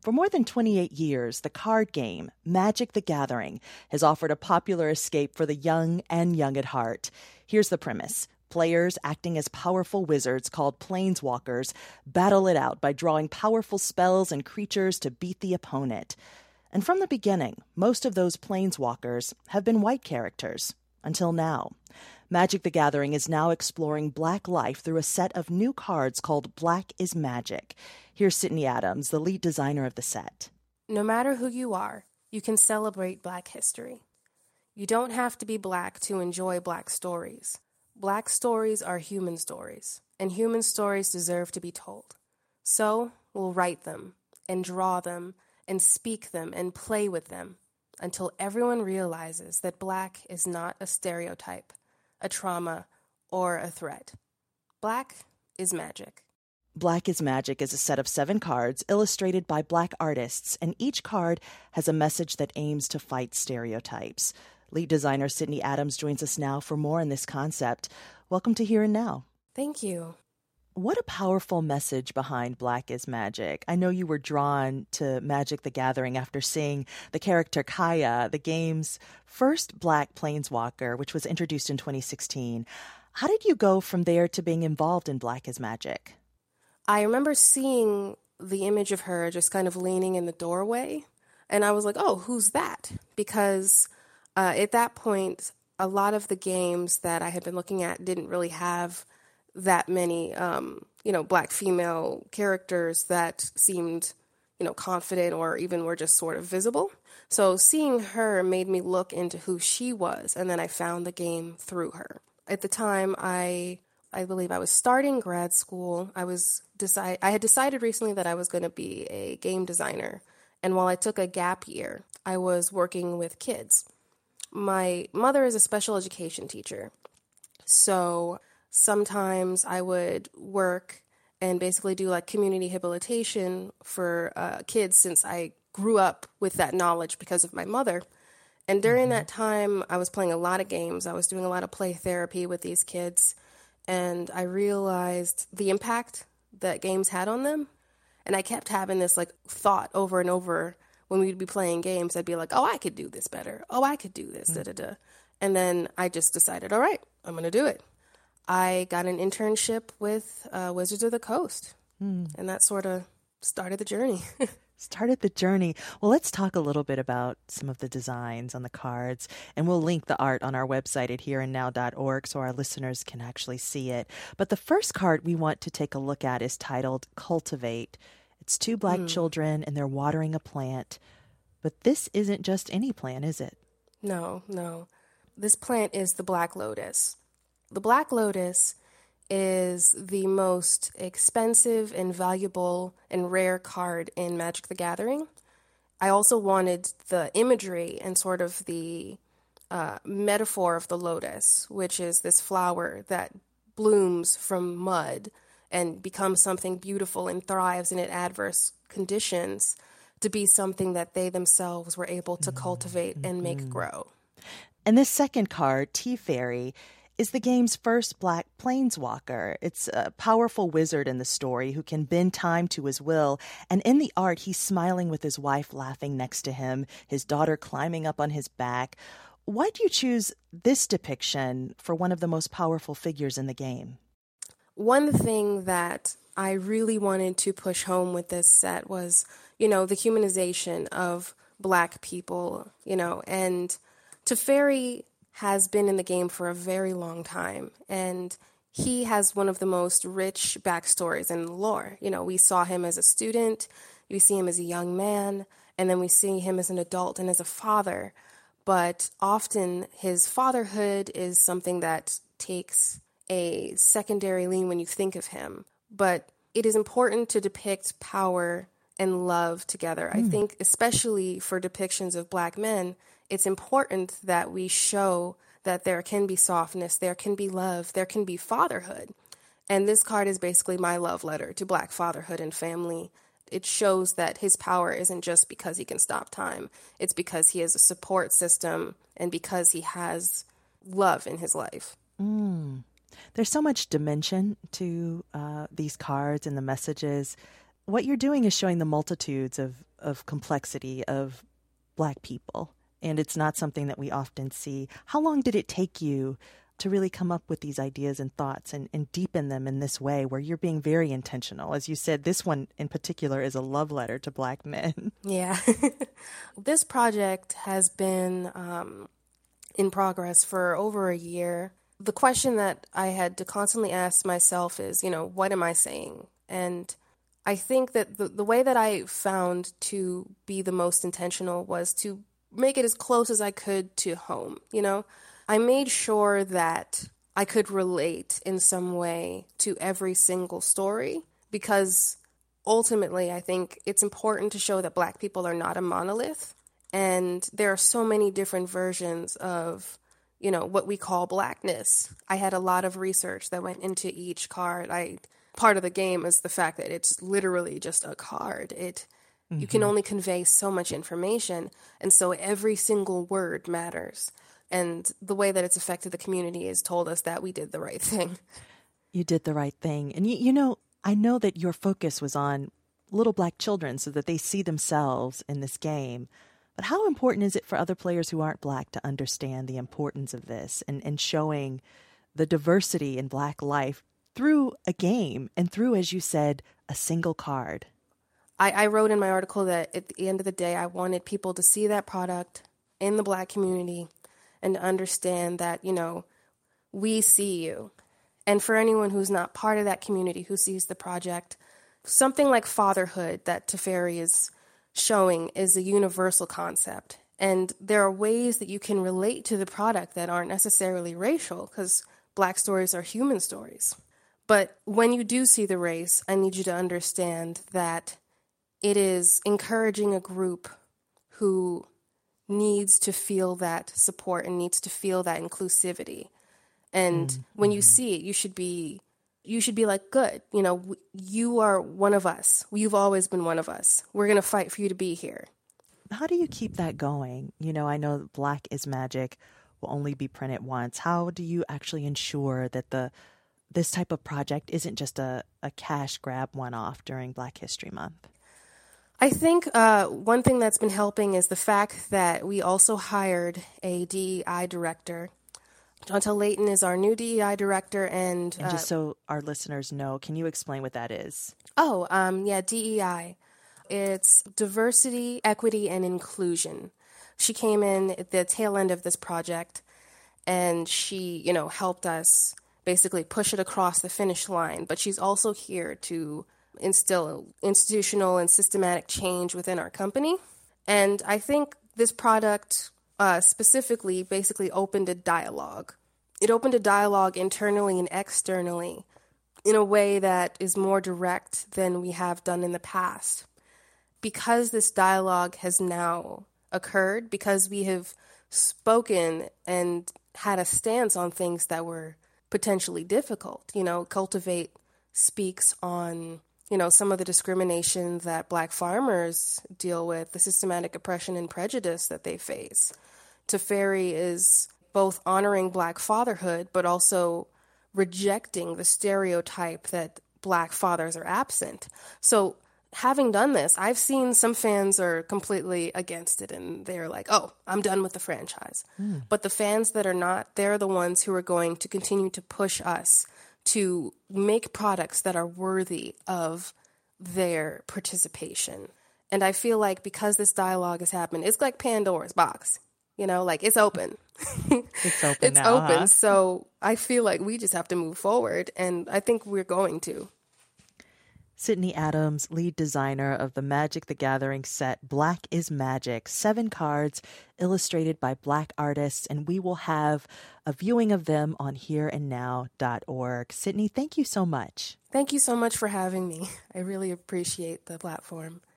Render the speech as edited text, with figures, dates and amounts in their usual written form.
For more than 28 years, the card game, Magic the Gathering, has offered a popular escape for the young and young at heart. Here's the premise. Players, acting as powerful wizards called planeswalkers, battle it out by drawing powerful spells and creatures to beat the opponent. And from the beginning, most of those planeswalkers have been white characters. Until now. Magic the Gathering is now exploring Black life through a set of new cards called Black is Magic. Here's Sydney Adams, the lead designer of the set. No matter who you are, you can celebrate Black history. You don't have to be Black to enjoy Black stories. Black stories are human stories, and human stories deserve to be told. So we'll write them, and draw them, and speak them, and play with them, until everyone realizes that Black is not a stereotype, a trauma, or a threat. Black is magic. Black is Magic is a set of 7 cards illustrated by Black artists, and each card has a message that aims to fight stereotypes. Lead designer Sydney Adams joins us now for more on this concept. Welcome to Here and Now. Thank you. What a powerful message behind Black is Magic. I know you were drawn to Magic the Gathering after seeing the character Kaya, the game's first Black planeswalker, which was introduced in 2016. How did you go from there to being involved in Black is Magic? I remember seeing the image of her just kind of leaning in the doorway, and I was like, oh, who's that? Because at that point, a lot of the games that I had been looking at didn't really have that many, Black female characters that seemed, confident or even were just sort of visible. So seeing her made me look into who she was, and then I found the game through her. At the time, I believe I was starting grad school. I had decided recently that I was going to be a game designer, and while I took a gap year, I was working with kids. My mother is a special education teacher, so sometimes I would work and basically do like community habilitation for kids since I grew up with that knowledge because of my mother. And during that time, I was playing a lot of games. I was doing a lot of play therapy with these kids. And I realized the impact that games had on them. And I kept having this like thought over and over when we'd be playing games. I'd be like, oh, I could do this better. Oh, I could do this. Da-da-da. And then I just decided, all right, I'm going to do it. I got an internship with Wizards of the Coast, and that sort of started the journey. Well, let's talk a little bit about some of the designs on the cards, and we'll link the art on our website at hereandnow.org so our listeners can actually see it. But the first card we want to take a look at is titled Cultivate. It's 2 Black children, and they're watering a plant. But this isn't just any plant, is it? No. This plant is the Black Lotus. The Black Lotus is the most expensive and valuable and rare card in Magic the Gathering. I also wanted the imagery and sort of the metaphor of the lotus, which is this flower that blooms from mud and becomes something beautiful and thrives in adverse conditions, to be something that they themselves were able to cultivate and make grow. And this second card, Teferi, is the game's first Black planeswalker. It's a powerful wizard in the story who can bend time to his will. And in the art, he's smiling with his wife laughing next to him, his daughter climbing up on his back. Why do you choose this depiction for one of the most powerful figures in the game? One thing that I really wanted to push home with this set was, the humanization of Black people, and Teferi has been in the game for a very long time, and he has one of the most rich backstories in lore. We saw him as a student, we see him as a young man, and then we see him as an adult and as a father. But often his fatherhood is something that takes a secondary lean when you think of him. But it is important to depict power and love together. I think especially for depictions of Black men, it's important that we show that there can be softness, there can be love, there can be fatherhood. And this card is basically my love letter to Black fatherhood and family. It shows that his power isn't just because he can stop time. It's because he has a support system and because he has love in his life. There's so much dimension to these cards and the messages. what you're doing is showing the multitudes of complexity of Black people, and it's not something that we often see. How long did it take you to really come up with these ideas and thoughts and deepen them in this way where you're being very intentional? As you said, this one in particular is a love letter to Black men. Yeah. This project has been in progress for over a year. The question that I had to constantly ask myself is, what am I saying? And I think that the way that I found to be the most intentional was to make it as close as I could to home. I made sure that I could relate in some way to every single story, because ultimately I think it's important to show that Black people are not a monolith. And there are so many different versions of what we call Blackness. I had a lot of research that went into each card. Part of the game is the fact that it's literally just a card. You can only convey so much information, and so every single word matters. And the way that it's affected the community has told us that we did the right thing. You did the right thing. And I know that your focus was on little Black children so that they see themselves in this game. But how important is it for other players who aren't Black to understand the importance of this and showing the diversity in Black life through a game and through, as you said, a single card? I wrote in my article that at the end of the day, I wanted people to see that product in the Black community and to understand that, we see you. And for anyone who's not part of that community who sees the project, something like fatherhood that Teferi is showing is a universal concept. And there are ways that you can relate to the product that aren't necessarily racial, because Black stories are human stories. But when you do see the race, I need you to understand that it is encouraging a group who needs to feel that support and needs to feel that inclusivity. And when you see it, you should be like, good, you are one of us. You've always been one of us. We're going to fight for you to be here. How do you keep that going? I know Black is Magic will only be printed once. How do you actually ensure that this type of project isn't just a cash grab one-off during Black History Month? I think one thing that's been helping is the fact that we also hired a DEI director. Chantel Layton is our new DEI director. And just so our listeners know, can you explain what that is? DEI. It's diversity, equity, and inclusion. She came in at the tail end of this project, and she, helped us basically push it across the finish line. But she's also here to instill institutional and systematic change within our company. And I think this product specifically basically opened a dialogue. It opened a dialogue internally and externally in a way that is more direct than we have done in the past. Because this dialogue has now occurred, because we have spoken and had a stance on things that were potentially difficult. Cultivate speaks on some of the discrimination that Black farmers deal with, the systematic oppression and prejudice that they face. Teferi is both honoring Black fatherhood, but also rejecting the stereotype that Black fathers are absent. So having done this, I've seen some fans are completely against it, and they're like, oh, I'm done with the franchise. But the fans that are not, they're the ones who are going to continue to push us to make products that are worthy of their participation. And I feel like because this dialogue has happened, it's like Pandora's box, it's open. It's open It's now, open. huh? So I feel like we just have to move forward, and I think we're going to. Sydney Adams, lead designer of the Magic the Gathering set Black is Magic, 7 cards illustrated by Black artists, and we will have a viewing of them on hereandnow.org. Sydney, thank you so much. Thank you so much for having me. I really appreciate the platform.